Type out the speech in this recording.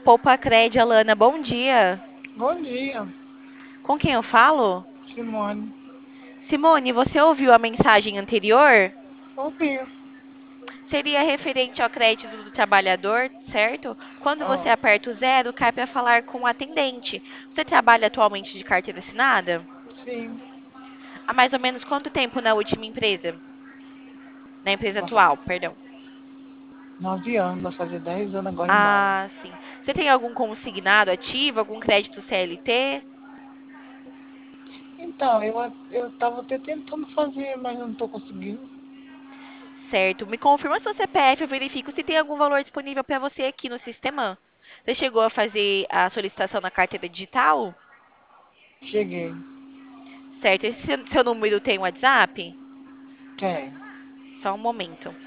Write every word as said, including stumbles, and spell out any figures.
Poupa Cred, Alana, bom dia. Bom dia, Com quem eu falo? Simone. Simone, você ouviu a mensagem anterior? Ouvi. Seria referente ao crédito do trabalhador, certo? Quando você Ó, aperta o zero, cai para falar com o atendente. Você trabalha atualmente de carteira assinada? sim. Há mais ou menos quanto tempo na última empresa? Na empresa Bas- atual, perdão. Nove anos, vai fazer dez anos agora em maio. Ah, sim. Você tem algum consignado ativo, algum crédito C L T? Então, eu, a- eu tava até tentando fazer, mas eu não tô conseguindo. Certo. Me confirma seu C P F, eu verifico se tem algum valor disponível para você aqui no sistema. Você chegou a fazer a solicitação na carteira digital? Cheguei. Certo. Esse seu seu número tem WhatsApp? Tem. Só um momento.